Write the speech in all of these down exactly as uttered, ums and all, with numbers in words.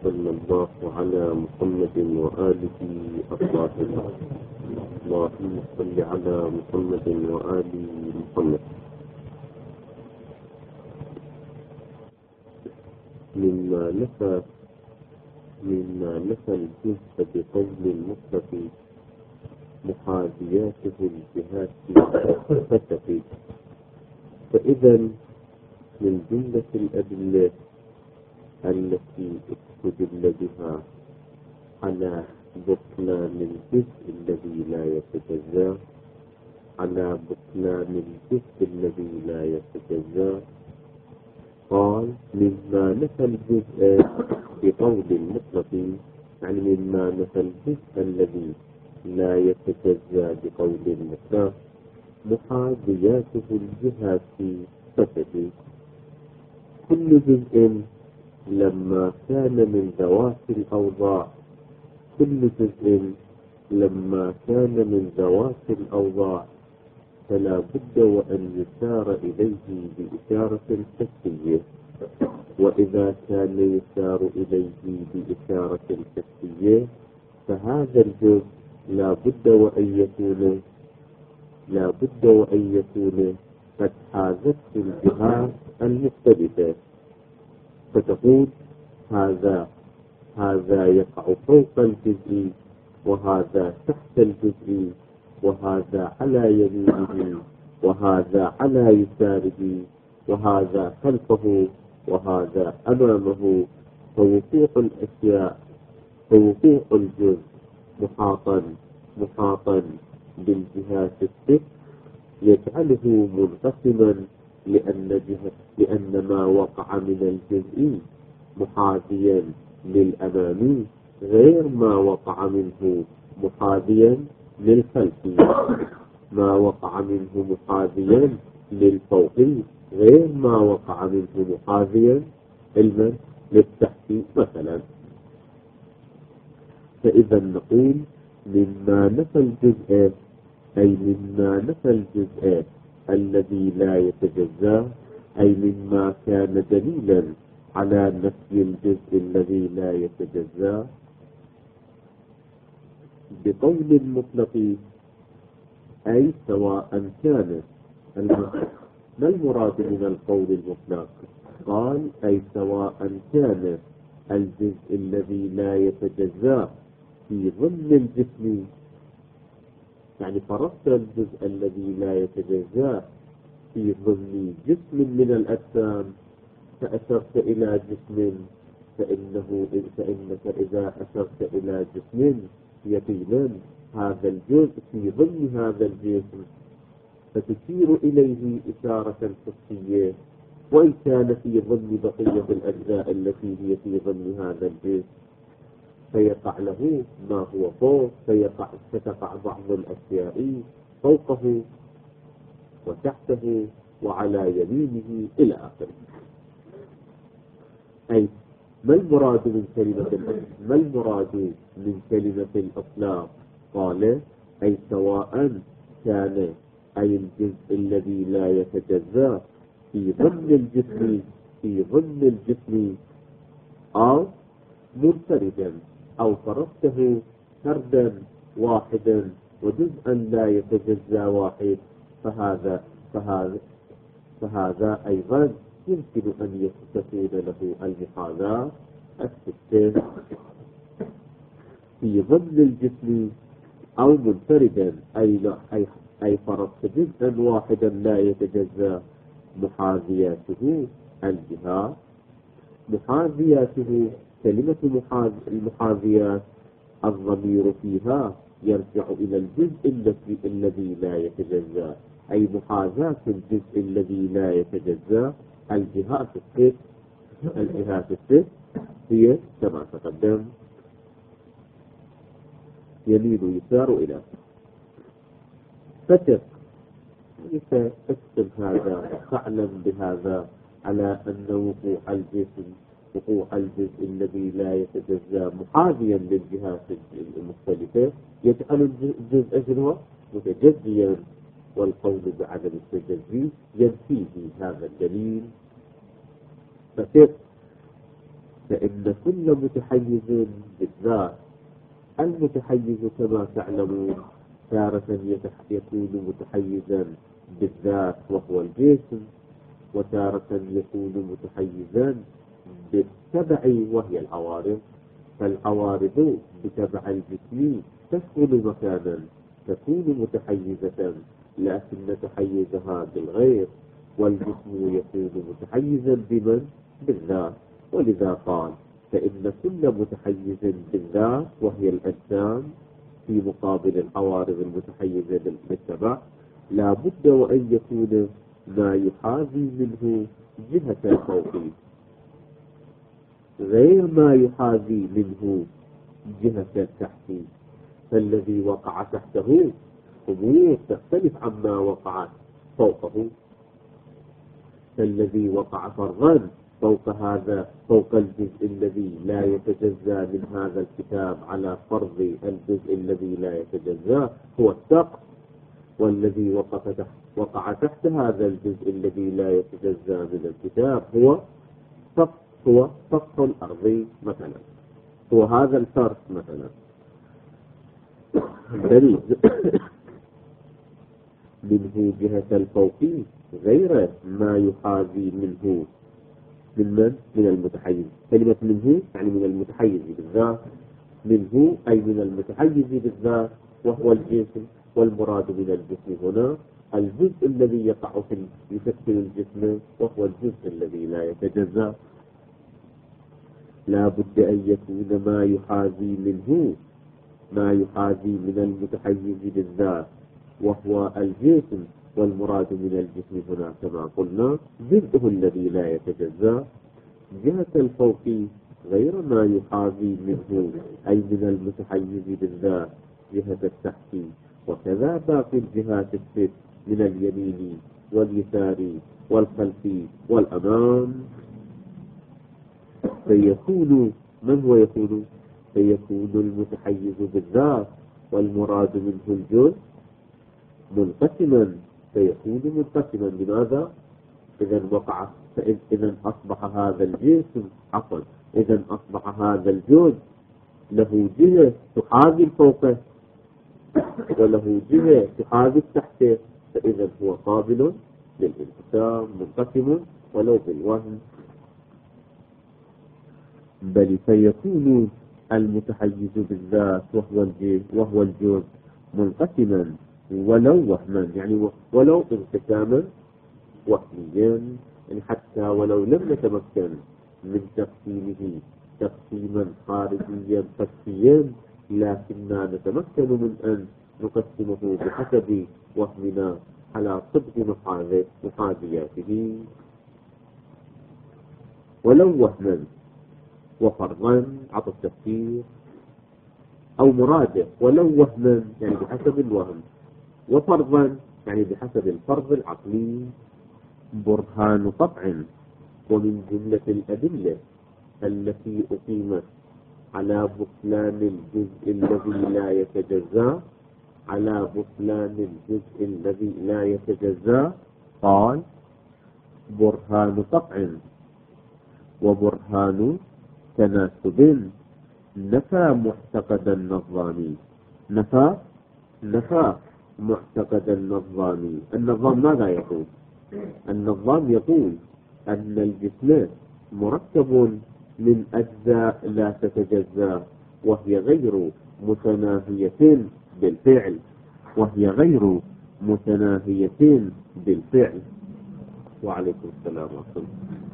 وصلى الله على محمد وآله الطاهرين. اللهم صل على محمد وآل محمد. مما نفى مما نفى الجزء بقول المطلق محاذياته الجهات فتفي. فإذا من جملة الأدلة التي استدل بها على بطلان الجزء الذي لا يتجزا على بطلان الجزء الذي لا يتجزا قال مما نفى الجزء بقول المطلق، يعني مما نفى الجزء الذي لا يتجزا بقول المطلق محاذياته الجهات فتفي. كل جزء لما كان من ذوات الأوضاع كل جزء لما كان من ذوات الأوضاع فلا بد وأن يشار إليه بإشارة حسية، وإذا كان يشار إليه بإشارة حسية فهذا الجزء لا بد وأن يكون لا بد وأن يكون قد حازته الجهات المختلفة، فتقول هذا هذا يقع فوق الجزء، وهذا تحت الجزء، وهذا على يمينه، وهذا على يساره، وهذا خلفه، وهذا أمامه. فوقوع الأشياء فوقوع الجزء محاطا محاطا بالجهات الست يجعله منقسما، لأن, لأن ما وقع من الجزء محاذيا للأمامي غير ما وقع منه محاذيا للخلفي، ما وقع منه محاذيا للفوقي غير ما وقع منه محاذيا علما للتحتي مثلا. فإذا نقول مما نفى الجزء أي مما نفى الجزء الذي لا يتجزا، أي مما كان دليلا على نفي الجزء الذي لا يتجزا بقول المطلق، أي سواء كان. ما المراد من القول المطلق؟ قال أي سواء كان الجزء الذي لا يتجزا في ضمن الجسم، يعني فرضت الجزء الذي لا يتجزا في ضمن جسم من الأجسام، فأشرت إلى جسم، فإنه فإنك إذا أشرت إلى جسم يقينا هذا الجزء في ضمن هذا الجسم، فتشير إليه إشارة حسية، وإن كان في ضمن بقية الأجزاء التي هي في ضمن هذا الجسم فيقع له ما هو فوق، فيقع فتقع بعض الأشياء فوقه وتحته وعلى يمينه إلى آخره. أي ما المراد من كلمة ما المراد من كلمة الإطلاق؟ قال أي سواء كان أي الجزء الذي لا يتجزا في ضمن الجسم في ضمن الجسم أو منفردا، أو فرضته فردا واحدا وجزءا لا يتجزا واحد، فهذا فهذا فهذا أيضا يمكن أن تكون له المحاذاة الستة في ضمن الجسم أو منفردا، أي لا أي أي فرضت جزءا واحدا لا يتجزا محاذياته الجهات. محاذياته كلمة المحاذيات الضمير فيها يرجع إلى الجزء الذي الذي لا يتجزا، أي محاذاة الجزء الذي لا يتجزا الجهات الست الجهات الست هي كما تقدم يمين يسار إلى فتق. كيف تكتب هذا تعلم بهذا على أن وقوع الجسم وقوع الجزء الذي لا يتجزا محاذيا للجهات المختلفة يجعل الجزء شنو متجزيا، والقول بعدم التجزي ينفيه هذا الدليل. فتق فإن كل متحيز بالذات، المتحيز كما تعلمون تارة يكون متحيزا بالذات وهو الجسم، وتارة يكون متحيزا بالتبع وهي العوارض. فالعوارض بتبع الجسم تسكن مكانا تكون متحيزة، لكن تحيزها بالغير، والجسم يكون متحيزا بمن؟ بالذات. ولذا قال فإن كل متحيز بالذات وهي الأجسام في مقابل العوارض المتحيزة بالتبع لا بد وأن يكون ما يحاذي منه جهة الفوق غير ما يحاذي منه جهة التحت. فالذي وقع تحته أمور تختلف عما وقع فوقه. فالذي وقع فرضا فوق هذا فوق الجزء الذي لا يتجزى من هذا الكتاب على فرض الجزء الذي لا يتجزى هو السقف، والذي وقع تحت وقع تحت هذا الجزء الذي لا يتجزى من الكتاب هو سقف هو سقف الأرض مثلا، هو هذا الفرش مثلا. دليل منه جهة الفوقي غير ما يحاذي منه من من؟ من المتحيز. كلمة منه يعني من المتحيز بالذات، منه أي من المتحيز بالذات وهو الجسم، والمراد من الجسم هنا الجزء الذي يقع في يشكل الجسم وهو الجزء الذي لا يتجزأ. لا بد أن يكون ما يحاذي منه ما يحاذي من المتحيز بالذات وهو الجسم، والمراد من الجسم هنا كما قلنا جزءه الذي لا يتجزأ. جهة الفوق غير ما يحاذي منه أي من المتحيز بالذات جهة التحت، وكذا باقي الجهات الست من اليمين واليسار والخلف والأمام. فيكون من هو يكون؟ فيكون المتحيز بالذات والمراد منه الجزء منقسما، فيكون منقسما. لماذا؟ إذا وقع إذا أصبح هذا الجسم عفوا إذا أصبح هذا الجزء له جهة تحاذي الفوق وله جهة تحاذي التحت، فإذا هو قابل للانقسام منقسم ولو بالوهن. بل فيكون المتحيز بالذات وهو الجزء وهو الجزء منقسما ولو وهما، يعني ولو انقساما وهميا، يعني حتى ولو لم نتمكن من تقسيمه تقسيما خارجيا قسيا، لكننا نتمكن من أن نقسمه بحسب وهمنا على طبق محاذياته ولو وهما وفرضا عطى التفسير أو مراده، ولو وهما يعني بحسب الوهم، وفرضا يعني بحسب الفرض العقلي. برهان قطع. ومن جملة الأدلة التي أقيمت على بطلان الجزء الذي لا يتجزأ على بطلان الجزء الذي لا يتجزأ قال برهان قطع وبرهان تناسب نفى معتقد النظامي. نفى نفى معتقد النظامي. النظام ماذا يقول؟ النظام يقول أن الجسم مركب من أجزاء لا تتجزأ، وهي غير متناهية بالفعل وهي غير متناهية بالفعل. وعليكم السلام ورحمة الله.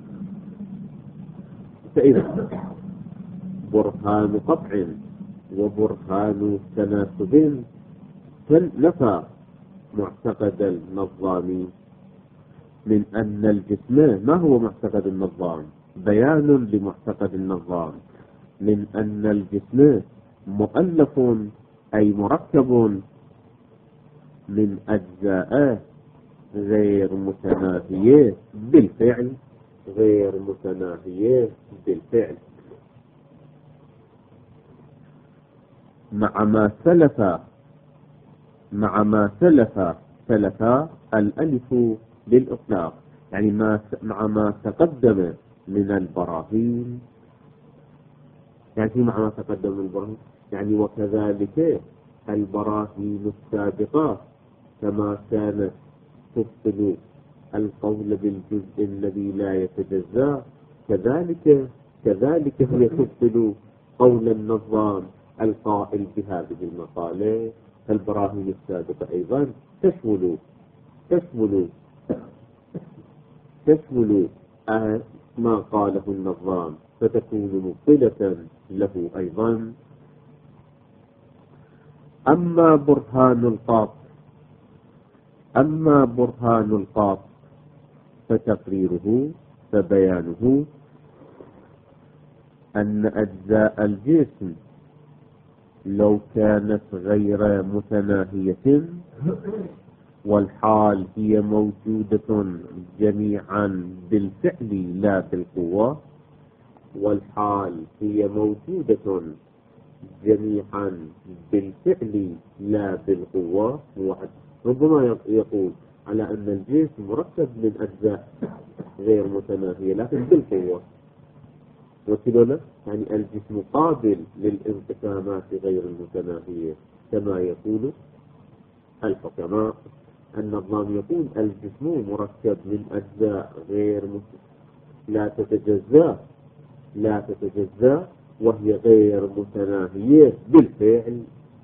فإذا برهان قطع وبرهان تناسب نفى معتقد النظام من أن الجسم. ما هو معتقد النظام؟ بيان لمعتقد النظام من أن الجسم مؤلف أي مركب من أجزاء غير متناهية بالفعل غير متناهية بالفعل مع ما سلف مع ما سلف سلف الألف للإطلاق، يعني ما مع ما تقدم من البراهين يعني في معنى تقدم البراهين، يعني وكذلك البراهين السابقة كما كانت تبطل القول بالجزء الذي لا يتجزأ، كذلك كذلك هي تبطل قول النظام القائل بهذه المقالة. البراهين السابقة أيضا تشمل تشمل تشمل ما قاله النظام، فتكون مبطلة له أيضا. أما برهان القاف أما برهان القاف فتقريره فبيانه أن أجزاء الجسم لو كانت غير متناهية والحال هي موجودة جميعا بالفعل لا بالقوة، والحال هي موجودة جميعا بالفعل لا بالقوة. ربما يقول على أن الجسم مركب من أجزاء غير متناهية لكن بالقوة، وكذلك يعني الجسم قابل للانقسامات غير المتناهية كما يقول الحكماء. النظام يقول الجسم مركب من أجزاء غير لا تتجزأ لا تتجزأ وهي غير متناهية بالفعل.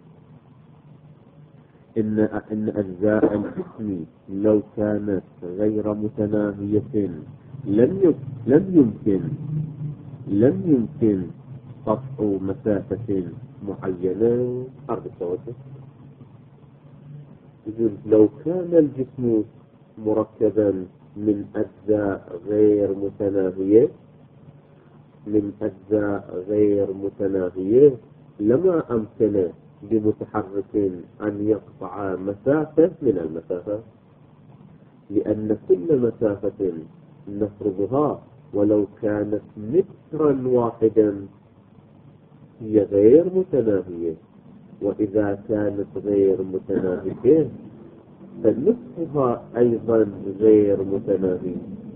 إن إن أجزاء الجسم لو كانت غير متناهية لم لم يمكن لم يمكن قطع مسافة معينة. أرض التوجه يقول لو كان الجسم مركبا من أجزاء غير متناهية من أجزاء غير متناهية لما أمكن بمتحرك أن يقطع مسافة من المسافة، لأن كل مسافة نفرضها ولو كانت مترا واحدا هي غير متناهية، وإذا كانت غير متناهية فنصفها أيضا غير متناهي،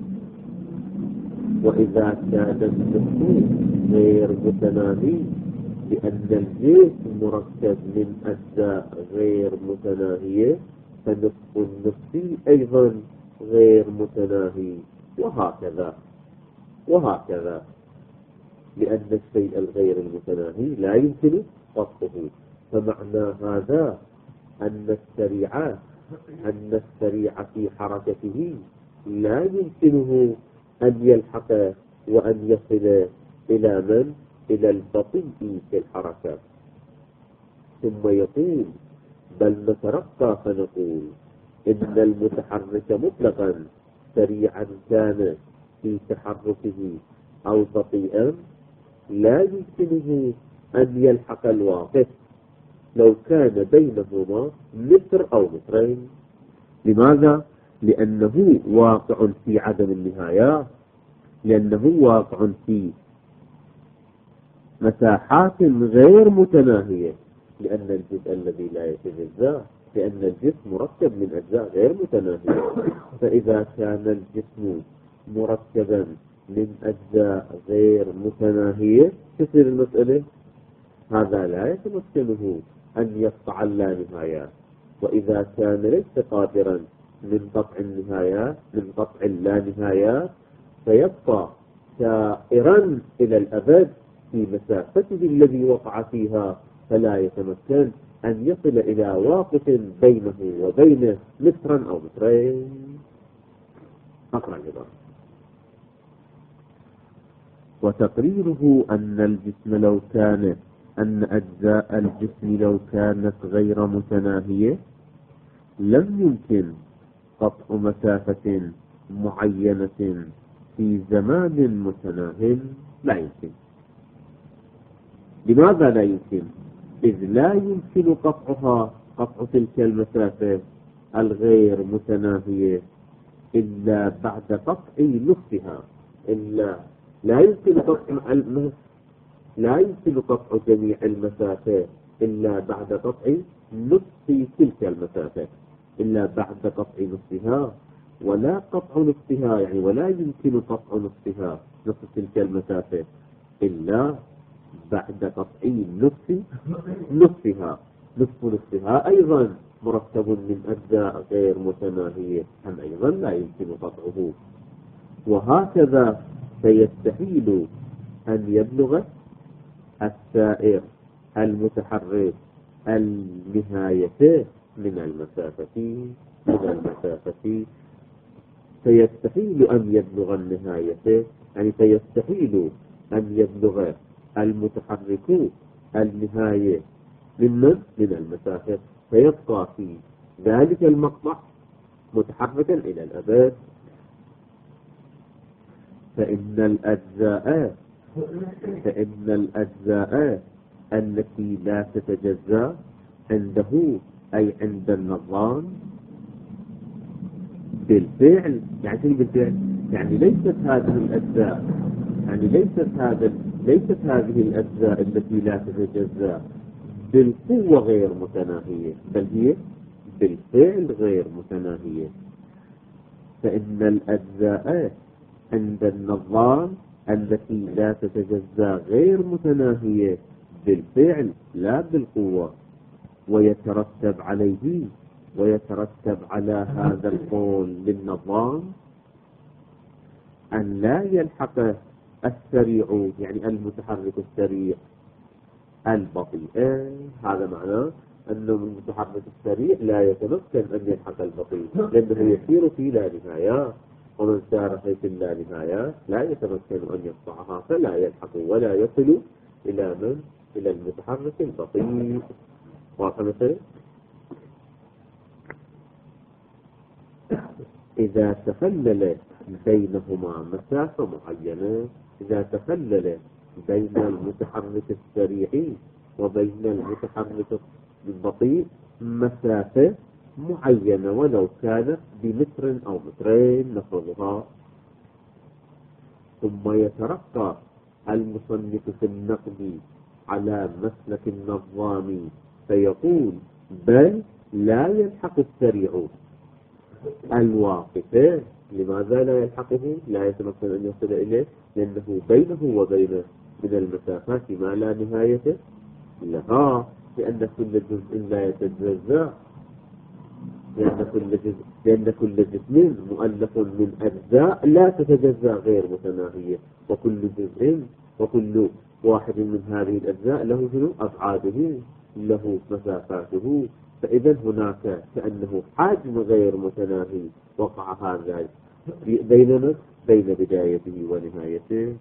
وإذا كان النصف غير متناهي لأن الجسم مركب من أجزاء غير متناهية فنصف النصف أيضا غير متناهي، وهكذا وهكذا لأن الشيء الغير المتناهي لا يمكن قطعه. فمعنى هذا أن السريع أن السريع في حركته لا يمكنه أن يلحق وأن يصل إلى من؟ إلى البطيء في الحركة. ثم يقول بل نترقى فنقول إن المتحرك مطلقا سريعا كان في تحركه أو بطيئا لا يمكنه أن يلحق الواقف لو كان بينهما متر أو مترين. لماذا؟ لأنه واقع في عدم النهاية، لأنه واقع في مساحات غير متناهية، لأن الجزء الذي لا يتجزأ لأن الجسم مركب من أجزاء غير متناهية. فإذا كان الجسم مركبا من أجزاء غير متناهية تصير المسألة هذا لا يتمكنه أن يقطع اللانهايات، وإذا كان ليس قادرا من قطع النهايات من قطع اللانهايات فيبقى سائرا إلى الأبد في مسافته الذي وقع فيها، فلا يتمكن أن يصل إلى واقف بينه وبينه مترا أو مترين. أقرأ العبارة. وتقريره أن الجسم لو كان أن أجزاء الجسم لو كانت غير متناهية لم يمكن قطع مسافة معينة في زمان متناه لا يمكن. لماذا لا يمكن؟ إذ لا يمكن قطعها قطع تلك المسافة الغير متناهية إلا بعد قطع نصفها. إلا لا يمكن قطع لا يمكن قطع جميع المسافات إلا بعد قطع نصف تلك المسافة إلا بعد قطع نصفها، ولا قطع نصفها يعني ولا يمكن قطع نصفها نصف تلك المسافة إلا بعد تطعيم نصف نصفها. نصف نصفها أيضا مركب من أجزاء غير متناهية، هم أيضا لا يمكن قطعه. وهكذا فيستحيل أن يبلغ السائر المتحرك النهاية من المسافة من المسافة فيستحيل أن يبلغ النهاية، يعني فيستحيل أن يبلغ المتحرك النهاية من من المسافة، فيبقى في ذلك المقطع متحركا إلى الأبد. فإن الأجزاء فإن الأجزاء التي لا تتجزأ عنده أي عند النظام بالفعل، يعني بالفعل يعني ليست هذه الأجزاء يعني ليست هذا ليست هذه الأجزاء التي لا تتجزأ بالقوة غير متناهية، بل هي بالفعل غير متناهية. فإن الأجزاء عند النظام التي لا تتجزأ غير متناهية بالفعل لا بالقوة، ويترتب عليه ويترتب على هذا القول للنظام أن لا يلحق السريع، يعني المتحرك السريع البطيء. هذا معناه أن المتحرك السريع لا يتمكن أن يلحق البطيء، لأنه يسير في لا نهاية، ومن سار في لا نهاية لا يتمكن أن يقطعها، فلا يلحق ولا يصل إلى من إلى المتحرك البطيء. واضح مثلا؟ إذا تخلل بينهما مسافة معينة، إذا تخلل بين المتحرك السريع وبين المتحرك البطيء مسافة معينة ولو كانت بمتر أو مترين نفرضها، ثم يترقى المصنف في النقد على مسلك النظام فيقول بل لا يلحق السريع الواقف. لماذا لا يلحقه؟ لا يتمكن أن يصل إليه، لأنه بينه وبينه من المسافات ما لا نهاية لها، لأن كل جزء لا يتجزأ، لأن كل جزء لأن كل جسم مؤلف من أجزاء لا تتجزأ غير متناهية، وكل جزء وكل واحد من هذه الأجزاء له شنو؟ أبعاده، له مسافاته. فإذا هناك كأنه حجم غير متناهي وقع هذا بيننا بين بدايته ونهايته.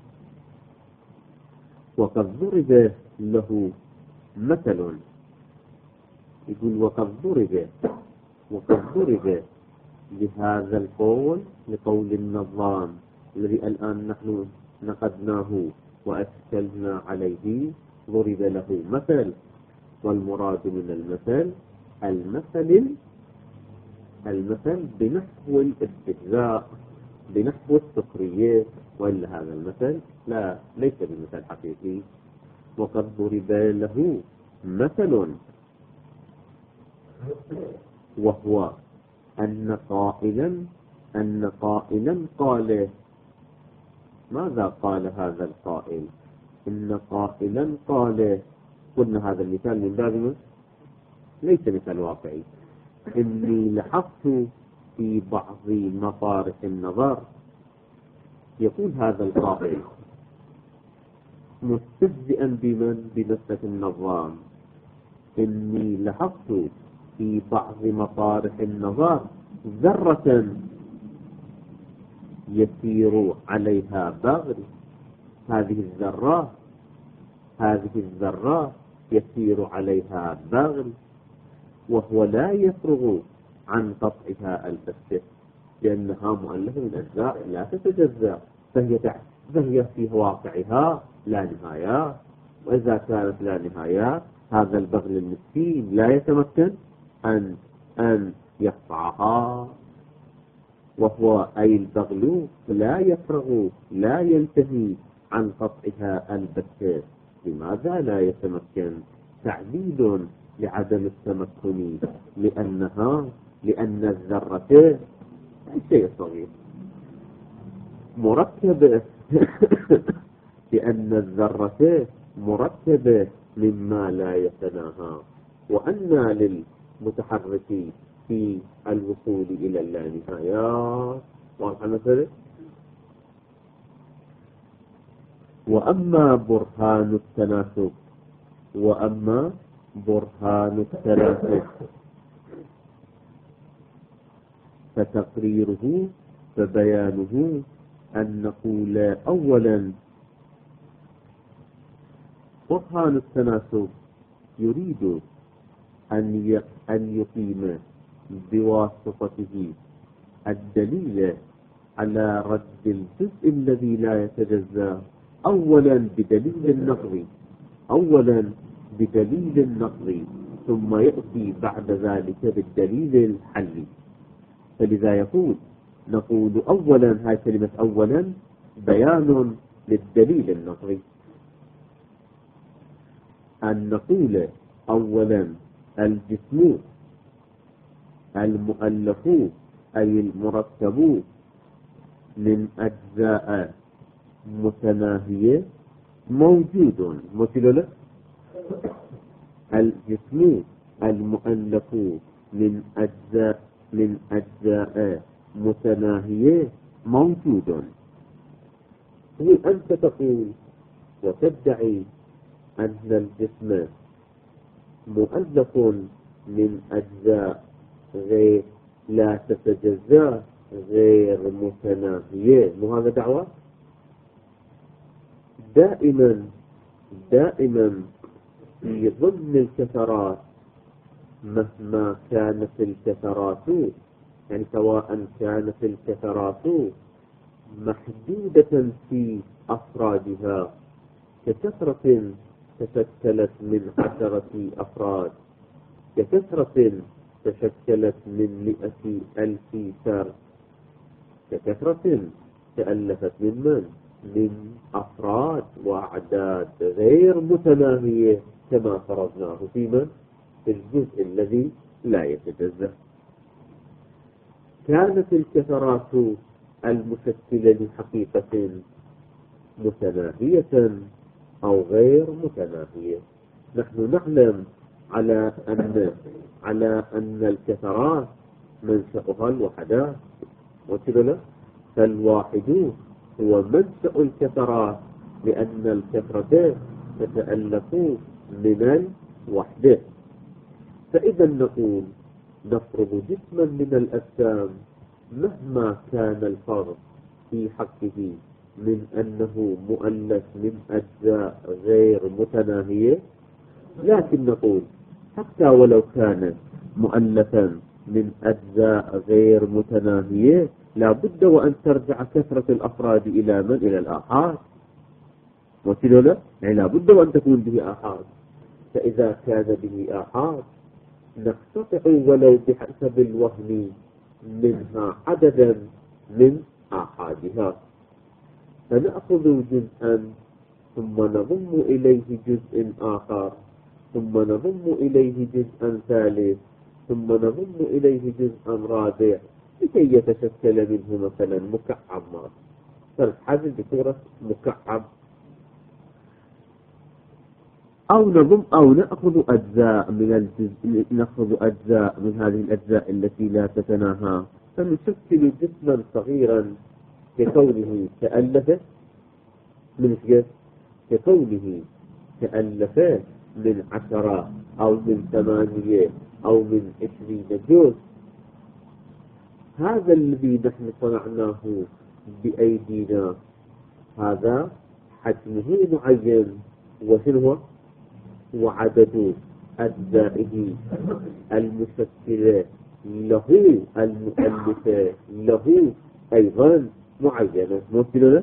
وقد ضرب له مثل، يقول وقد ضرب وقد ضرب لهذا القول، لقول النظام الذي الآن نحن نقدناه وأشكلنا عليه، ضرب له مثل، والمراد من المثل المثل المثل بنحو الاستهزاء، بنحو السخرية، وإلا هذا المثل لا ليس بمثل حقيقي. وقد ضرب له مثل وهو أن قائلا أن قائلا قال، ماذا قال هذا القائل؟ إن قائلا قال، قلنا هذا المثال من باب ليس مثال واقعي، إني لاحظت في بعض مطارح النظر، يقول هذا القائل مستهزئا بمن؟ بنفسة النظام، إني لاحظت في بعض مطارح النظر ذرة يسير عليها بغل، هذه الذرة هذه الذرة يسير عليها بغل، وهو لا يفرغ عن قطعها البتة، لأنها مؤلفة من أجزاء لا تتجزأ، فهي فهي في واقعها لا نهاية. وإذا كانت لا نهاية هذا البغل المسكين لا يتمكن أن أن يقطعها، وهو أي البغل لا يفرغ لا ينتهي عن قطعها البتة. لماذا لا يتمكن؟ تعديل لعدم التمكن، لأنها لأن الذرة شيء صغير مركبة لأن الذرة مرتبة مما لا يتناهى. وأن للمتحرك في الوصول إلى اللانهايات. واضح مثلا؟ وأما برهان التناسب وأما برهان التناسب فتقريره فبيانه أن نقول أولا برهان التناسب يريد أن أن يقيم بواسطته الدليل على رد الجزء الذي لا يتجزأ أولا بدليل النقض أولا بدليل النقض ثم يأتي بعد ذلك بالدليل الحلي. فلذا يقول نقول أولا، هاي كلمة أولا بيان للدليل النقضي، أن نقول أولا الجسم المؤلف أي المركب من أجزاء متناهية موجود. مثل له الجسم المؤلف من أجزاء من أجزاء متناهية موجود. أنت تقول وتدعي أن الجسم مؤلف من أجزاء غير لا تتجزأ غير متناهية، مو هذا دعوة؟ دائما دائما في ضمن الكثرات مهما كانت الكثرات، يعني سواء كانت الكثرات محدودة في أفرادها ككثرة تشكلت من عشرة أفراد، ككثرة تشكلت من مئة ألف فرد، ككثرة تألفت من من؟ من أفراد وأعداد غير متناهية كما فرضناه في من؟ في الجزء الذي لا يتجزأ. كانت الكثرات المشكلة لحقيقة متناهية أو غير متناهية. نحن نعلم على أن على أن الكثرات منشأها الوحدات، وكذا فالواحد هو منشأ الكثرات لأن الكثرة تتألف من الوحدة. فإذا نقول نفرض جسما من الأجسام مهما كان الفرض في حقه من أنه مؤلف من أجزاء غير متناهية، لكن نقول حتى ولو كان مؤلفا من أجزاء غير متناهية لا بد وأن ترجع كثرة الأفراد إلى من؟ إلى الآحاد. وكذا لا يعني لا بد وأن تكون به آحاد. فإذا كان به آحاد نقتطع ولو بحسب الوهم منها عددا من آحادها، فنأخذ جزءا ثم نضم إليه جزء آخر ثم نضم إليه جزءا ثالث ثم نضم إليه جزءا رابع لكي يتشكل منه مثلا مكعب ما فالحجم بصورة مكعب، أو نضم أو نأخذ أجزاء من الجزء نأخذ أجزاء من هذه الأجزاء التي لا تتناهى فنشكل جسما صغيرا ككونه تألف من جزء ككونه تألف من عشرة أو من ثمانية أو من عشرين جزء. هذا الذي نحن صنعناه بأيدينا هذا حجمه معين وشنو هو؟ وعدد أجزائه المشكلة له المؤلفة له أيضا معينة. مثل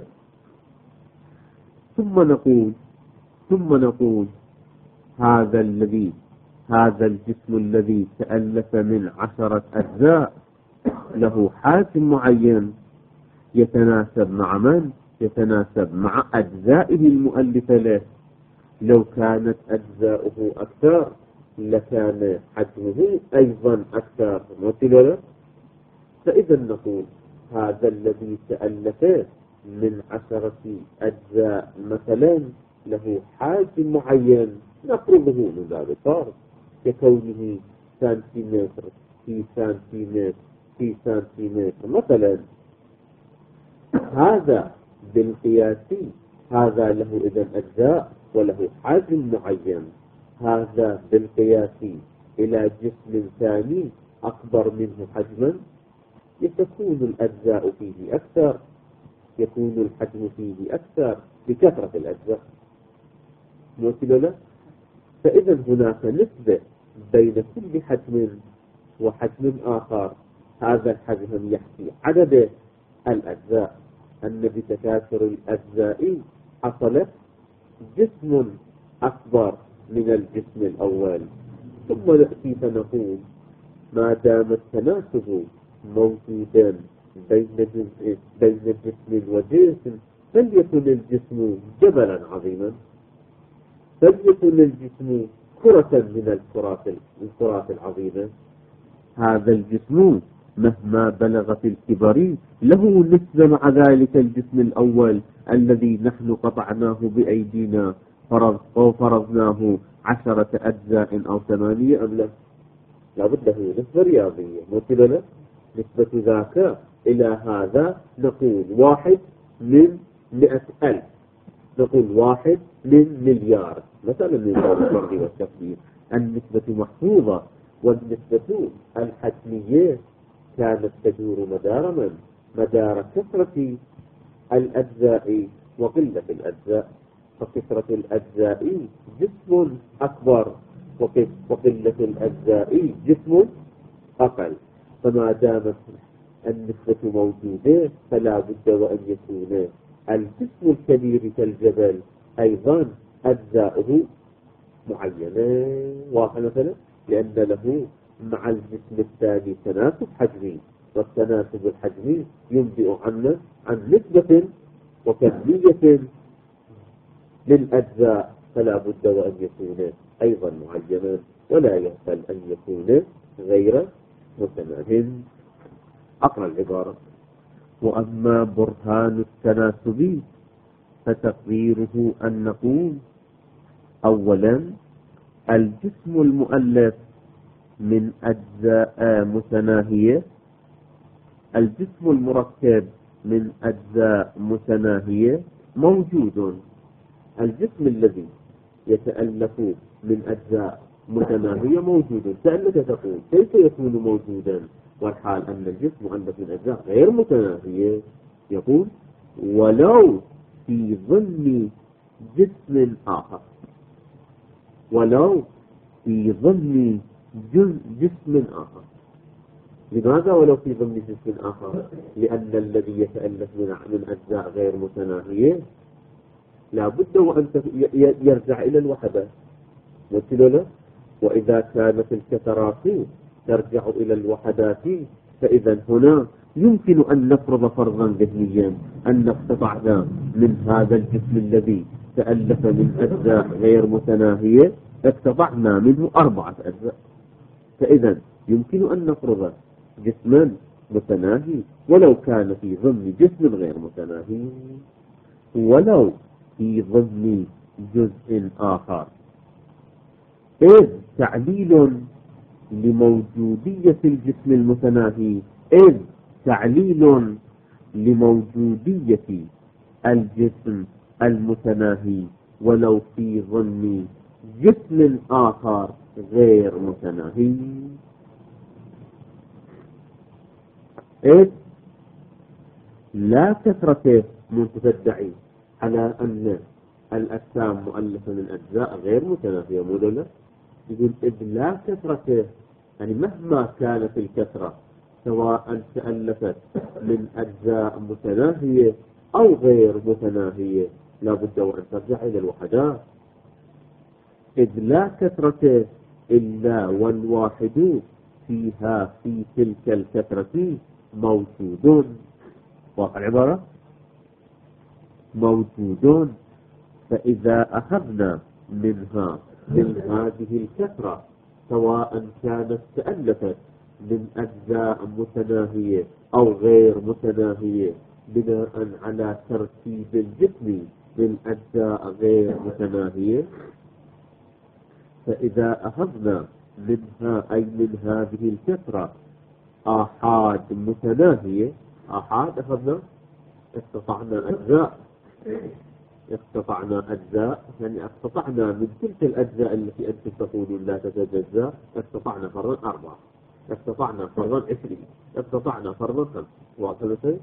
ثم نقول ثم نقول هذا الذي هذا الجسم الذي تألف من عشرة أجزاء له حجم معين يتناسب مع من؟ يتناسب مع أجزائه المؤلفة له. لو كانت أجزاؤه أكثر لكان حجمه أيضا أكثر. مثل فإذا نقول هذا الذي تألف من عشرة أجزاء مثلا له حجم معين نفرضه من باب الفرض ككونه سنتيمتر في سنتيمتر في سنتيمتر مثلا، هذا بالقياس هذا له إذن أجزاء وله حجم معين. هذا بالقياس إلى جسم ثاني أكبر منه حجما يتكون الأجزاء فيه أكثر، يكون الحجم فيه أكثر بكثرة الأجزاء. مثل له، فإذا هناك نسبة بين كل حجم وحجم آخر. هذا الحجم يحكي عدد الأجزاء، أن بتكاثر الأجزاء حصلت جسم أكبر من الجسم الأول. ثم نأتي فنقول ما دام التناسب موجودا بين جزء بين جسم وجسم فليكن الجسم جبلا عظيما، فليكن الجسم كرة من الكرات الكرات العظيمة. هذا الجسم مهما بلغ في الكبر له نسبة مع ذلك الجسم الأول الذي نحن قطعناه بأيدينا وفرضناه عشرة أجزاء أو ثمانية أم لا؟ لابد له نسبة رياضية. مثلنا نسبة ذاك إلى هذا نقول واحد من مئة ألف، نقول واحد من مليار مثلا من باب الفرض والتقدير. النسبة محفوظة، والنسبة الحتمية كانت تدور مدار من؟ مدار كثرة الأجزاء وقلة الأجزاء. فكثرة الأجزاء جسم أكبر وقلة الأجزاء جسم أقل. فما دامت النسبة موجودة فلا بد وأن يكون الجسم الكبير كالجبل أيضا أجزاؤه معينة واحدة مثلا، لأن له مع الجسم الثاني تناسب حجمي، والتناسب الحجمي ينبئ عنا عن نسبة وكمية للأجزاء، فلا بد وأن يكون أيضا معينا ولا يحتل أن يكون غير متناهٍ. أقرأ العبارة: وأما برهان التناسب فتقديره أن نقول أولا الجسم المؤلف من أجزاء متناهية، الجسم المركب من أجزاء متناهية موجود. الجسم الذي يتألف من أجزاء متناهية موجود. سألك تقول كيف يكون موجودا والحال أن الجسم مؤلف من أجزاء غير متناهية؟ يقول ولو في ضمن جسم آخر، ولو في ضمن جسم آخر. لماذا ولو في ضمن جسم آخر؟ لأن الذي يتألف من أجزاء غير متناهية لا بد وأن يرجع إلى الوحدة. مثل له، وإذا كانت الكثرات ترجع إلى الوحدات فإذا هنا يمكن أن نفرض فرضا ذهنيا أن اقتطعنا من هذا الجسم الذي تألف من أجزاء غير متناهية اقتطعنا منه أربعة أجزاء، فإذا يمكن أن نفرض جسما متناهي ولو كان في ضمن جسم غير متناهي، ولو في ضمن جزء آخر. إذ تعليل لموجودية الجسم المتناهي، إذ تعليل لموجودية الجسم المتناهي ولو في ضمن جسم آخر غير متناهي. إذ لا كثرة من تدعي على أن الأجسام مؤلفة من أجزاء غير متناهية مولولا، يقول إذ لا كثرة، يعني مهما كانت الكثرة سواء تألفت من أجزاء متناهية أو غير متناهية لا بد وأن ترجع إلى الوحدات. إذ لا كثرة إلا والواحد فيها في تلك الكثرة موجود. واقع العبارة موجود. فإذا أخذنا منها من هذه الكثرة سواء كانت تألفت من أجزاء متناهية أو غير متناهية بناء على ترتيب الجسم من أجزاء غير متناهية. فإذا أخذنا منها أي من هذه الكثرة آحاد متناهية، آحاد أخذنا استطعنا أجزاء، استطعنا أجزاء يعني استطعنا من تلك الأجزاء التي أنتم تقولون لا تتجزأ، استطعنا فرضا أربعة، استطعنا فرضا عشرين، استطعنا فرضا خمسة. واضح شيء؟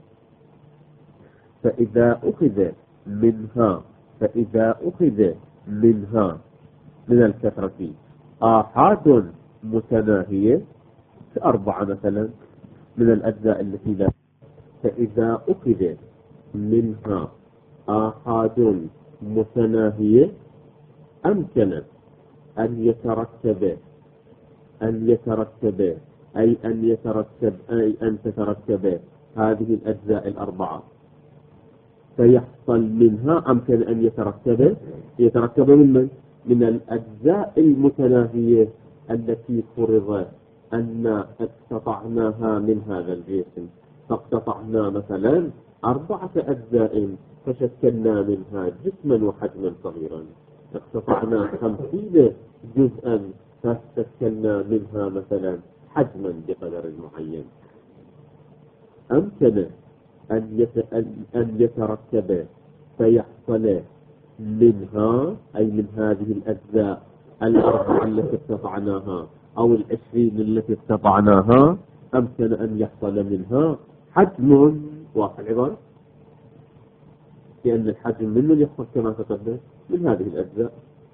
فإذا أخذ منها فإذا أخذ منها من الكثرة آحاد متناهية أربعة مثلا من الأجزاء التي لا، فإذا أخذ منها آحاد متناهية أمكن أن يتركب أن يتركب أي أن يتركب أي أن تتركب هذه الأجزاء الأربعة، فيحصل منها أمكن أن يتركب يتركب من من؟ من الأجزاء المتناهية التي فرض أن اقتطعناها من هذا الجسم. فاقتطعنا مثلا أربعة أجزاء فشكلنا منها جسما وحجما صغيرا، اقتطعنا خمسين جزءا فشكلنا منها مثلا حجما بقدر معين. أمكن أن أن يتركب فيحصل منها أي من هذه الأجزاء الأربعة التي اقتطعناها أو العشرين التي اقتطعناها، أمكن أن يحصل منها حجم واقع العبارة، لأن الحجم منه يحصل كما تقدم من هذه الأجزاء،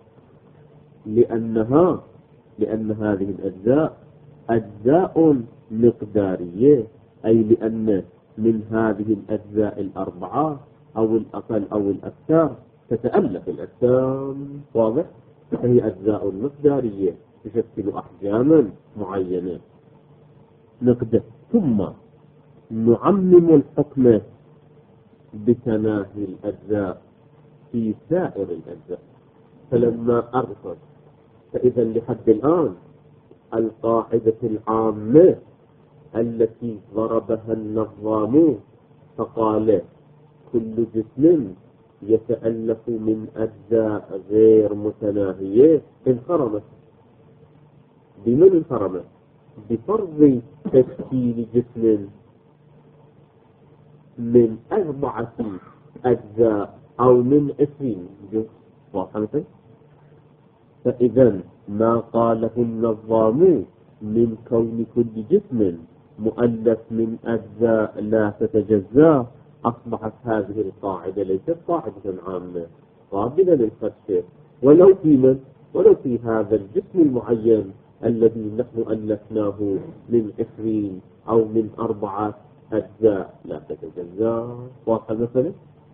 لأنها لأن هذه الأجزاء أجزاء مقدارية، أي لأن من هذه الأجزاء الأربعة أو الأقل أو الأكثر تتألف الأجسام. واضح؟ فهي أجزاء مقدارية تشكل أحجاما معينة نقدر. ثم نعمم الحكم بتناهي الأجزاء في سائر الأجزاء. فلما أرفض فإذا لحد الآن القاعدة العامة التي ضربها النظام فقال كل جسم يتألف من أجزاء غير متناهية انخرمت. بمن انخرمت؟ بفرض تشكيل جسم من أربعة أجزاء أو من عشرين جزء. واضح؟ فإذا ما قاله النظام من كون كل جسم مؤلف من أجزاء لا تتجزأ، أصبحت هذه القاعدة ليست قاعدة عامة قابلة للخدش، ولو في من ولو في هذا الجسم المعين الذي نحن ألفناه من عشرين أو من أربعة أجزاء لا تتجزأ. واضح مثلا؟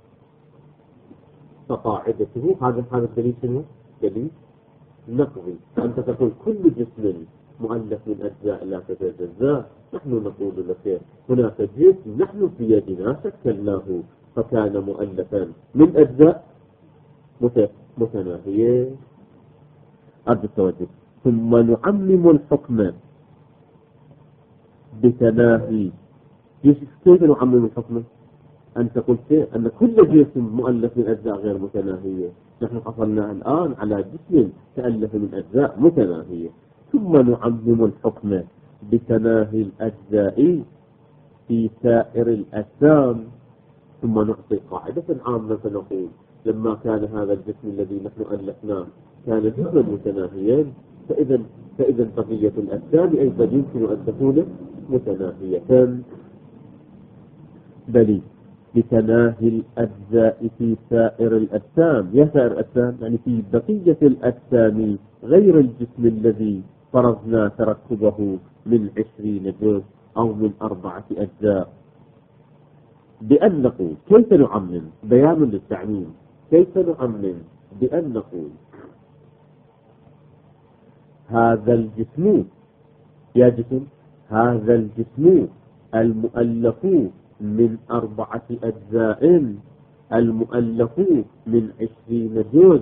فقاعدته هذا هذا الدليل شنو؟ دليل نقضي. أنت تقول كل جسم مؤلف من أجزاء لا تتجزأ، نحن نقول لك هناك جسم نحن في يدنا شكلناه فكان مؤلفا من أجزاء متناهية. أرجو التوجه. ثم نعمم الحكم بتناهي. كيف نعمم الحكم؟ أنت قلت أن كل جسم مؤلف من أجزاء غير متناهية، نحن حصلنا الآن على جسم تألف من أجزاء متناهية. ثم نعمم الحكم بتناهي الأجزاء في سائر الأجسام. ثم نعطي قاعدة عامة فنقول لما كان هذا الجسم الذي نحن ألفناه كان جسما متناهيا، فإذا فإذا بقية الأجسام أيضا يمكن أن تكون متناهية. بل بتناهي الأجزاء في سائر الأجسام. يا سائر الأجسام يعني في بقية الأجسام غير الجسم الذي فرضنا تركبه من عشرين جزء أو من أربعة أجزاء. بأن نقول كيف نعمم؟ بيان للتعميم. كيف نعمم؟ بأن نقول هذا الجسم يا جسم هذا الجسم المؤلف من أربعة أجزاء المؤلف من عشرين جزء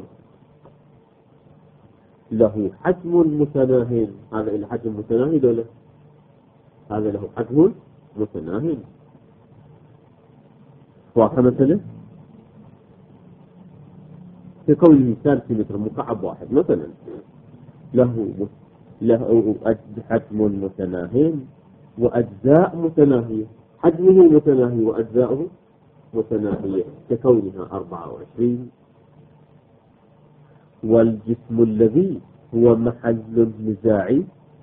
له حجم متناهي. هذا الحجم متناهي ولا هذا له حجم متناهي؟ واضح مثلا؟ كقوله سنتيمتر مكعب واحد مثلا له له حجم متناهي وأجزاء متناهية، حجمه متناهي وأجزاؤه متناهية ككونها أربعة وعشرين. والجسم الذي هو محل النزاع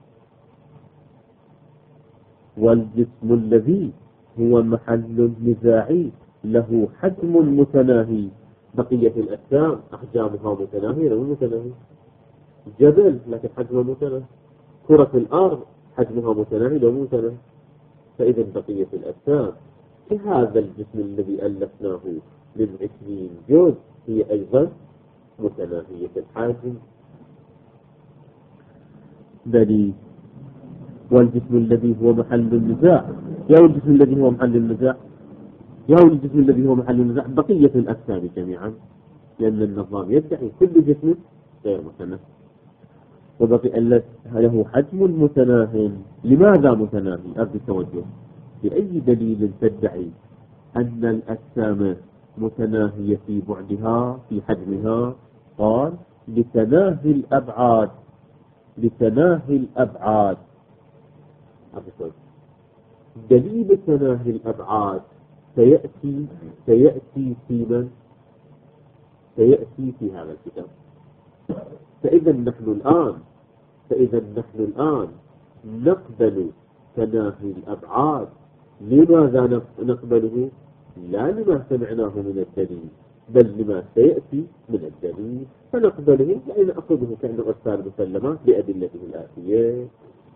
والجسم الذي هو محل النزاع له حجم متناهي. بقية الأجسام أحجامها متناهية أو متناهية؟ جبل لكن حجمه متناهي، كرة الأرض حجمها متناهي أو متناهي؟ فإذا بقية الأجسام كهذا الجسم الذي ألفناه من عشرين جزء هي أيضا متناهية الحجم. بل والجسم الذي هو محل النزاع، يا الجسم الذي هو محل النزاع يا الجسم الذي هو محل النزاع بقية الأجسام جميعا، لأن النظام يدعي كل جسم غير متناهي وبقي له حجم متناهي. لماذا متناهي؟ أرجو التوجه. بأي دليل تدعي أن الأجسام متناهية في بعدها في حجمها؟ قال لتناهي الأبعاد لتناهي الأبعاد دليل تناهي الأبعاد سيأتي سيأتي في من؟ سيأتي في هذا الكتاب. فإذا نحن الآن فإذا نحن الآن نقبل تناهي الأبعاد. لماذا نقبله؟ لا لما سمعناه من الدليل بل لما سيأتي من الدليل، فنقبله لأن أخذه كأنه أرسال مسلمات بأدلته الآتية.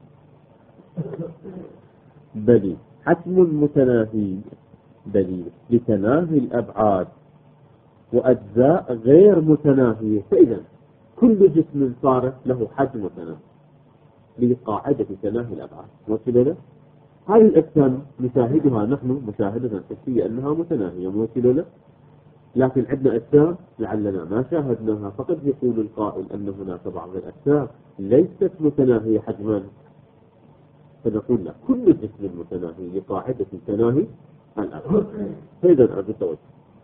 بل حجم متناهي دليل لتناهي الأبعاد وأجزاء غير متناهية. فإذا كل جسم صار له حجم متناهي لقاعدة تناهي الأبعاد. وصل هذه الأجسام نشاهدها نحن مشاهدة حسية أنها متناهية، وصل لكن عندنا أجسام لعلنا ما شاهدناها، فقد يقول القائل أن هناك بعض الأجسام ليست متناهية حجما، فنقول لا، كل جسم متناهي لقاعدة تناهي الأبعاد. فإذا أرجو التوجه.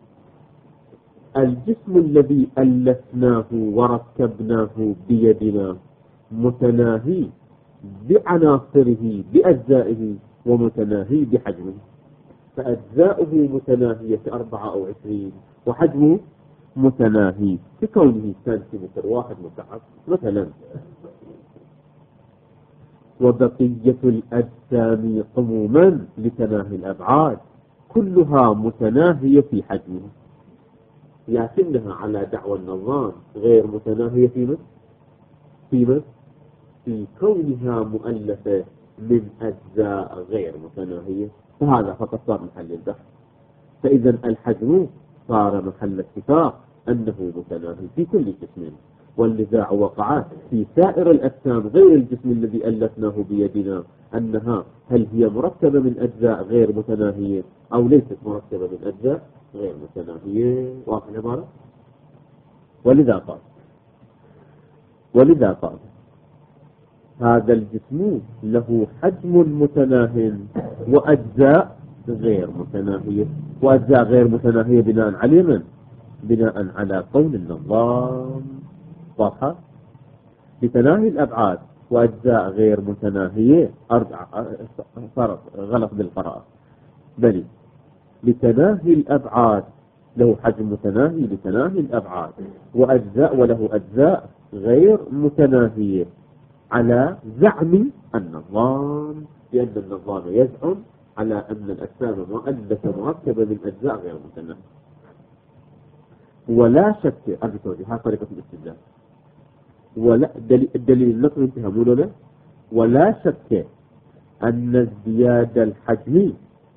الجسم الذي ألفناه وركبناه بيدنا متناهي بعناصره بأجزائه ومتناهي بحجمه، فأجزاؤه متناهية أربعة أو عشرين وحجمه متناهي ككونه سنتيمتر واحد مكعب مثلا. وبقية الأجسام عموما لتناهي الأبعاد كلها متناهية في حجمها، لكنها على دعوى النظام غير متناهية في من؟ في من؟ في كونها مؤلفة من أجزاء غير متناهية، فهذا فقط صار محل البحث. فإذا الحجم صار محل اتفاق أنه متناهي في كل جسم، والنزاع وقع في سائر الأجسام غير الجسم الذي ألفناه بيدنا أنها هل هي مركبة من أجزاء غير متناهية أو ليست مركبة من أجزاء غير متناهية. واضح العبارة؟ ولذا قال ولذا قال هذا الجسم له حجم متناهي وأجزاء غير متناهية. وأجزاء غير متناهية بناء على من؟ بناء على قول النظام. واضحة؟ لتناهي الأبعاد وأجزاء غير متناهية أرجع فرق غلط بالقراءة. بل لتناهي الأبعاد له حجم متناهي لتناهي الأبعاد وأجزاء وله أجزاء غير متناهية على زعم النظام، لأن النظام يزعم على أن الأجسام مؤلفة مركبة من أجزاء غير متناهية. ولا شك أرجو توجيه طريقة الاستدلال. ولا الدليل النقل انتهى مولا. ولا شك أن ازدياد الحجم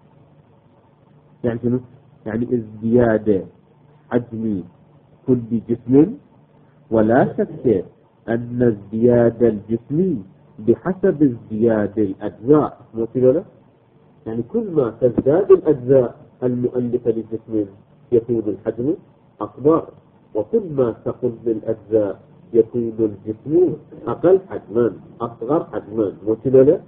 يعني شنو؟ يعني ازدياد حجم كل جسم، ولا شك أن ازدياد الجسم بحسب ازدياد الأجزاء. مثلا يعني كل ما تزداد الأجزاء المؤلفة للجسم يكون الحجم أكبر، وكل ما تقل الأجزاء يكون الجسم أقل حجما أصغر حجما. مثلا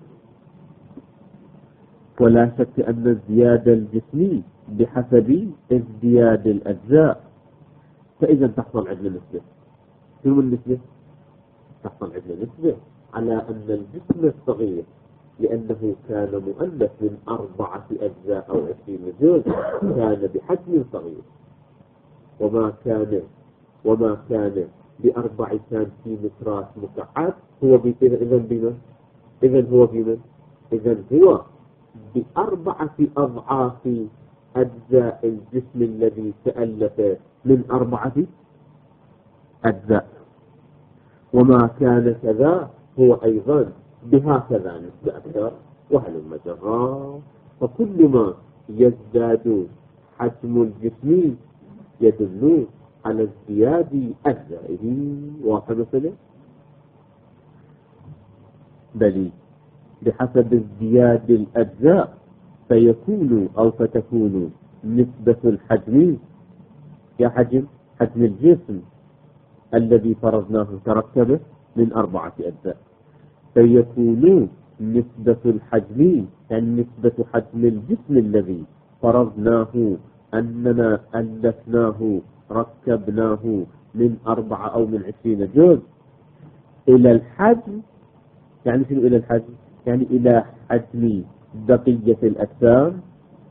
ولا شك أن ازدياد الجسم بحسب ازدياد الأجزاء فإذا تحصل عندنا نسبة. شنو النسبة؟ تحصل عندنا نسبة على أن الجسم الصغير لأنه كان مؤلف من أربعة أجزاء أو عشرين جزء كان بحجم صغير، وما كان وما كان بأربع سنتيمترات مكعب هو إذا بما إذا هو بما إذا هو بأربعة أضعاف أجزاء الجسم الذي تألف من أربعة أجزاء، وما كان كذا هو أيضا بهكذا نسبة أكثر، وهلم جرا. فكل ما يزداد حجم الجسم يدل على ازدياد أجزائه. واضح مثلا؟ بل بحسب ازدياد الأجزاء فيكون أو فتكون نسبة الحجم يا حجم حجم الجسم الذي فرضناه تركبه من أربعة أجزاء، فيكون نسبة الحجم يعني نسبة حجم الجسم الذي فرضناه أننا ألفناه ركبناه من أربعة أو من عشرين جزء إلى الحجم. يعني شنو إلى الحجم؟ يعني إلى حجم بقية الأجسام،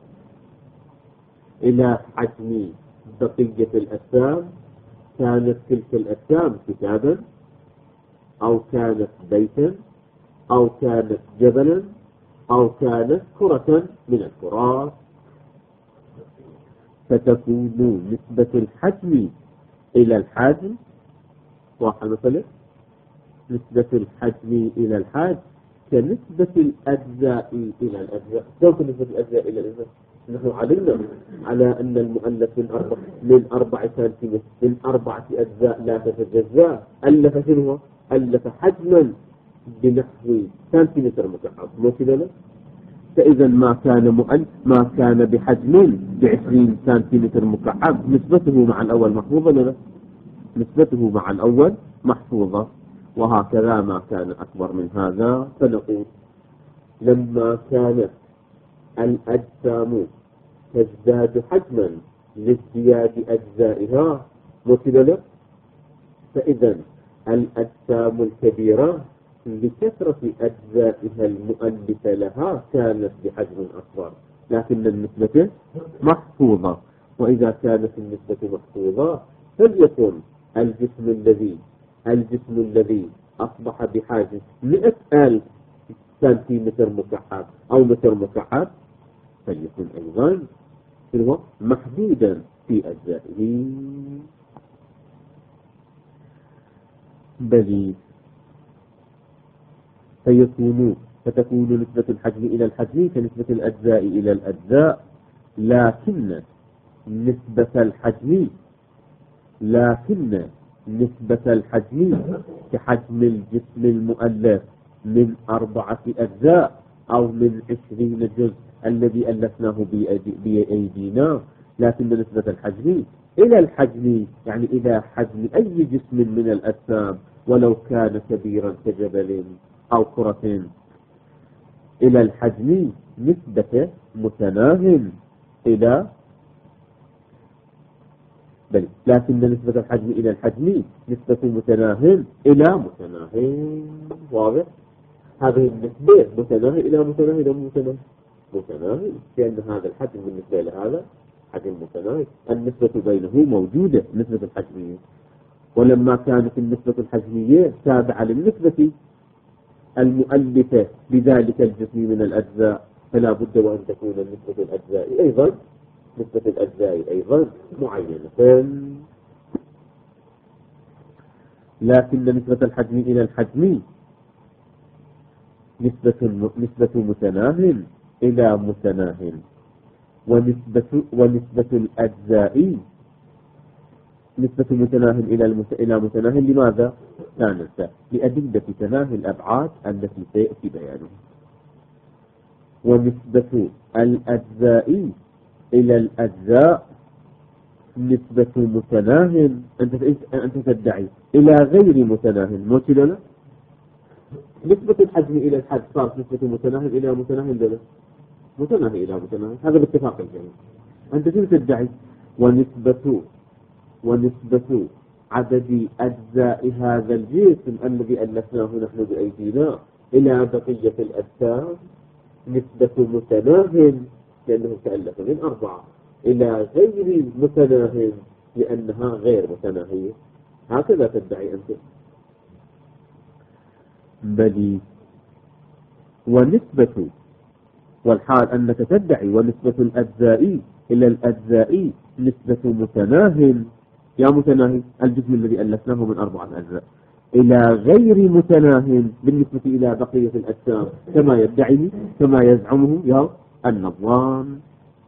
إلى حجم بقية الأجسام. كانت تلك الأجسام كتابا أو كانت بيتا أو كانت جبلا أو كانت كرة من الكرات، فتكون نسبة الحجم إلى الحجم. واحد مثلا نسبة الحجم إلى الحجم كنسبة الأجزاء إلى الأجزاء. كيف نسبة الأجزاء إلى الأجزاء؟ نحن علمنا على أن المؤلف من أربع من أربع سنتيمتر من أربعة أجزاء لا تتجزأ. ألف شنو هو؟ ألف حجما بنحو سنتيمتر مكعب، مو كذا؟ فإذا ما كان مؤلف ما كان بحجم بعشرين سنتيمتر مكعب نسبته مع الأول محفوظة ولا لا؟ نسبته مع الأول محفوظة. وهكذا ما كان أكبر من هذا فنقول لما كانت الأجسام تزداد حجما لازدياد أجزائها مثلا، فإذا الأجسام الكبيرة لكثرة أجزائها المؤلفة لها كانت بحجم أكبر، لكن النسبة محفوظة. وإذا كانت النسبة محفوظة فليكن الجسم الذي الجسم الذي أصبح بحاجة مئة ألف سنتيمتر مكعب أو متر مكعب فليكن أيضا محدودا في أجزائه. بل فيكون فتكون نسبة الحجم إلى الحجم كنسبة الأجزاء إلى الأجزاء، لكن نسبة الحجم لكن نسبة الحجم كحجم الجسم المؤلف من أربعة أجزاء أو من عشرين جزء الذي ألفناه بأيدينا، لكن نسبة الحجم إلى الحجم يعني إلى حجم أي جسم من الأجسام ولو كان كبيرا كجبل أو كرة إلى الحجم نسبة متناه إلى بل لكن نسبة الحجم إلى الحجم نسبة متناه إلى متناه. واضح؟ هذه النسبة متناه إلى متناه إلى متناه متناه لأن هذا الحجم بالنسبة لهذا حجم متناه. النسبة بينه موجودة نسبة الحجمية، ولما كانت النسبة الحجمية تابعة للنسبة المؤلفة بذلك الجسم من الأجزاء فلا بد وأن تكون النسبة الأجزاء أيضا نسبة الأجزاء أيضا معينة. لكن نسبة الحجم إلى الحجم نسبة نسبة متناه إلى متناه، ونسبة ونسبة الأجزاء نسبة متناه إلى المت... إلى متناه. لماذا؟ كانت لأدلة تناهي الأبعاد التي سيأتي بيانها. ونسبة الأجزاء إلى الأجزاء نسبة متناه. أنت أنت تدعي إلى غير متناه، مو كذا؟ نسبة الحجم إلى الحجم صارت نسبة متناه إلى متناه ولا متناه إلى متناه؟ هذا باتفاق الجميع. أنت شو تدعي؟ ونسبة ونسبة عدد أجزاء هذا الجسم الذي ألفناه نحن بأيدينا إلى بقية الأجسام نسبة متناه لأنه تألف من أربعة إلى غير متناه لأنها غير متناهية. هكذا تدعي أنت. بل ونسبة والحال أنك تدعي ونسبة الأجزاء إلى الأجزاء نسبة متناه يا متناهي الجسم الذي ألفناه من أربعة أجزاء إلى غير متناه بالنسبة إلى بقية الأجسام كما يدعي كما يزعمه يا النظام.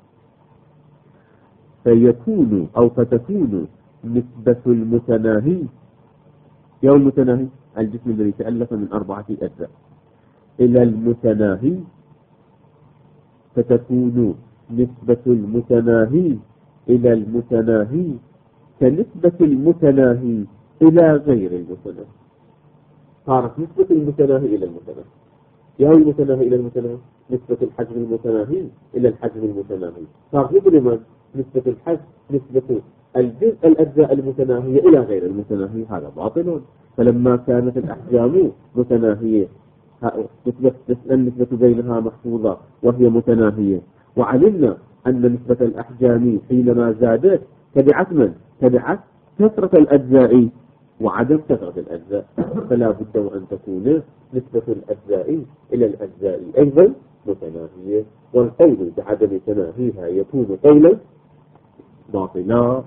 فيكون أو فتكون نسبة المتناهي يا المتناهي الجسم الذي تألف من أربعة أجزاء إلى المتناهي فتكون نسبة المتناهي إلى المتناهي كنسبة المتناهي إلى غير المتناهي. صارت نسبة المتناهي إلى المتناهي يا المتناهي إلى المتناهي نسبة الحجم المتناهي إلى الحجم المتناهي. صار مثل ما نسبة الحجم نسبة الجزء الأجزاء المتناهية إلى غير المتناهي هذا باطل. فلما كانت الأحجام متناهية النسبة بينها محفوظة وهي متناهية وعلمنا أن نسبة الأحجام حينما زادت تبعت من؟ تبعت كثرة الأجزاء وعدم كثرة الأجزاء. فلا بد وأن تكون نسبة الأجزاء إلى الأجزاء أيضا متناهية. والقول بعدم تناهيها يكون قولا باطلا.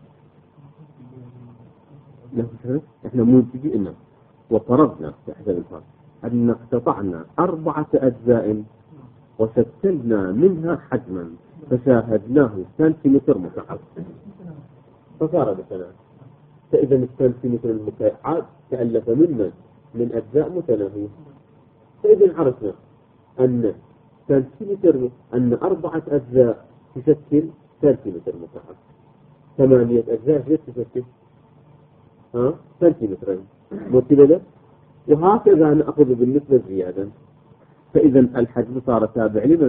احنا مو تجي إنا وفرضنا في أحد الفرق أن اقتطعنا أربعة أجزاء وشكلنا منها حجما فشاهدناه سنتيمتر مكعب فصار بسنة. فإذا السنتيمتر المكعب تألف منا من أجزاء متناهية. فإذا عرفنا أن سنتيمتر أن أربعة أجزاء تشكل سنتيمتر مكعب. ثمانية أجزاء هي تشكل ها سنتيمترين مرتبة. وهكذا نأخذ بالنسبة زيادة. فإذا الحجم صار تابع لمن؟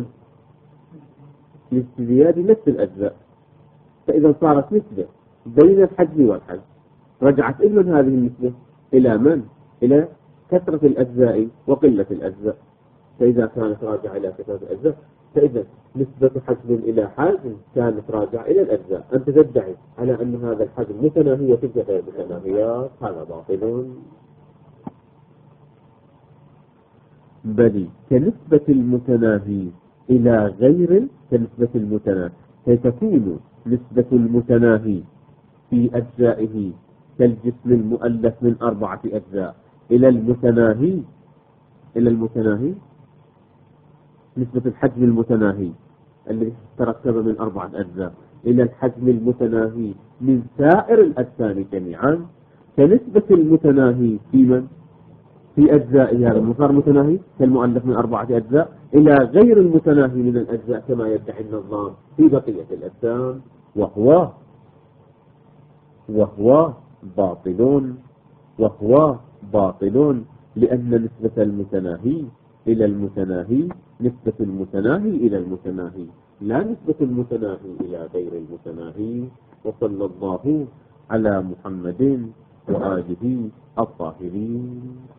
للزيادة نفس الأجزاء. فإذا صارت نسبة بين الحجم والحجم رجعت إذن هذه النسبة إلى من؟ إلى كثرة الأجزاء وقلة الأجزاء. فإذا كانت راجعة إلى كثرة الأجزاء فإذا نسبة حجم إلى حجم كانت راجعة إلى الأجزاء. أنت تدعي على أن هذا الحجم متناهي وتلك غير متناهيات. هذا باطل. بل كنسبة المتناهي إلى غير كنسبة المتناهي فتكون نسبة المتناهي في أجزائه كالجسم المؤلف من أربعة أجزاء إلى المتناهي إلى المتناهي نسبة الحجم المتناهي الذي تركب من أربعة أجزاء إلى الحجم المتناهي من سائر الأجسام جميعا كنسبة المتناهي في من؟ في أجزاء هذا المصار متناهي كالمؤلف من أربعة أجزاء إلى غير المتناهي من الأجزاء كما يدعي النظام في بقية الأجسام وهو وهو باطل وهو باطل لأن نسبة المتناهي إلى المتناهي نسبة المتناهي إلى المتناهي لا نسبة المتناهي إلى غير المتناهي. وصلى الله على محمد وآله الطاهرين.